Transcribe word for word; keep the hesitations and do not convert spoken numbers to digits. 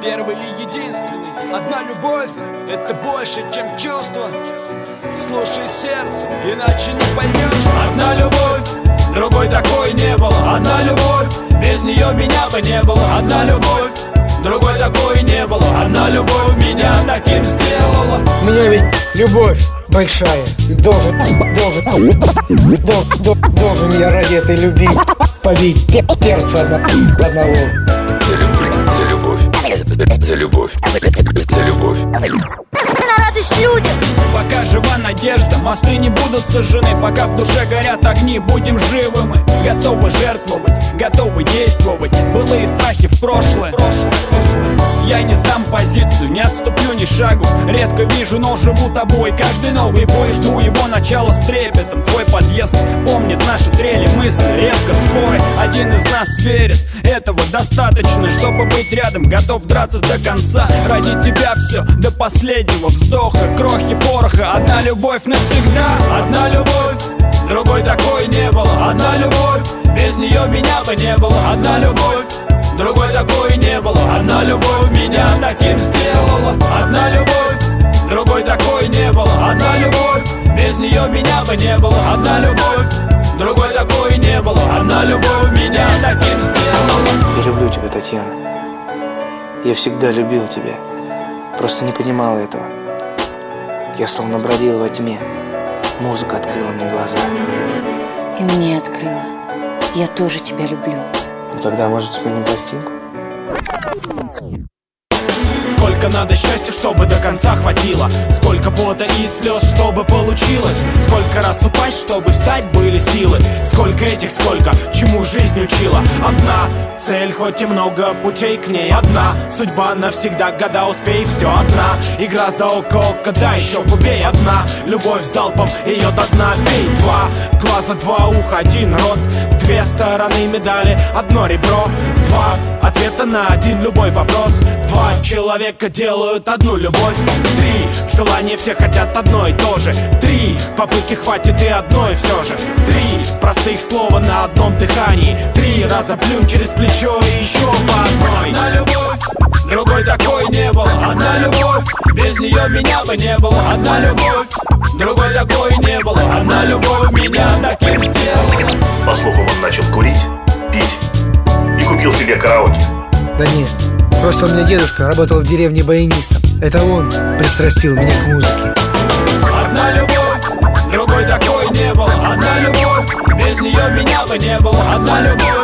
первый и единственный. Одна любовь — это больше, чем чувство. Слушай сердце, иначе не поймешь. Одна любовь, другой такой не было. Одна любовь, без нее меня бы не было. Одна любовь, другой такой не было. Одна любовь меня таким сделала. У меня ведь любовь большая. Должен, должен, должен, должен я ради этой любви побить перца одного. За любовь, за любовь, за любовь. На радость людям. Пока жива надежда, мосты не будут сожжены. Пока в душе горят огни, будем живы мы. Готовы жертвовать, готовы действовать. Былые страхи в прошлое. Я не сдам позицию, не отступлю ни шагу. Редко вижу, но живу тобой. Каждый новый бой, жду его начала с трепетом. Твой подъезд помнит наши трели, мысли, редко споры. Один из нас верит, этого достаточно, чтобы быть рядом. Готов драться до конца, ради тебя все, до последнего вздоха. Крохи пороха, одна любовь навсегда. Одна любовь, другой такой не было. Одна любовь, без нее меня бы не было. Одна любовь, другой такой не было. Одна любовь меня таким сделала. Одна любовь, другой такой не было. Одна любовь, без нее меня бы не было. Одна любовь, другой такой не было. Одна любовь меня таким сделала. Я люблю тебя, Татьяна. Я всегда любил тебя. Просто не понимал этого. Я словно бродил во тьме. Музыка открыла мне глаза. И мне открыла. Я тоже тебя люблю. Ну тогда, может, сменим пластинку? Сколько надо счастья, чтобы до конца хватило. Сколько пота и слез, чтобы получилось. Сколько раз упасть, чтобы встать были силы. Сколько этих, сколько, чему жизнь учила. Одна цель, хоть и много путей к ней. Одна судьба навсегда, года успей. Все одна игра за око-око, да еще побей. Одна любовь залпом, ее до дна бей. Два глаза, два уха, один рот. Две стороны медали, одно ребро. Два ответа на один любой вопрос. Два человека делают одну любовь. Три желания, все хотят одно и то же. Три попытки, хватит и одной все же. Три простых слова на одном дыхании. Три раза плюнь через плечо и еще по одной. Одна любовь, другой такой не было. Одна любовь, без нее меня бы не было. Одна любовь, другой такой не было. Одна любовь меня таким сделала. По слухам, он начал курить, пить и купил себе караоке. Да нет, просто у меня дедушка работал в деревне баянистом. Это он пристрастил меня к музыке. Одна любовь, другой такой не было. Одна любовь, без нее меня бы не было. Одна любовь,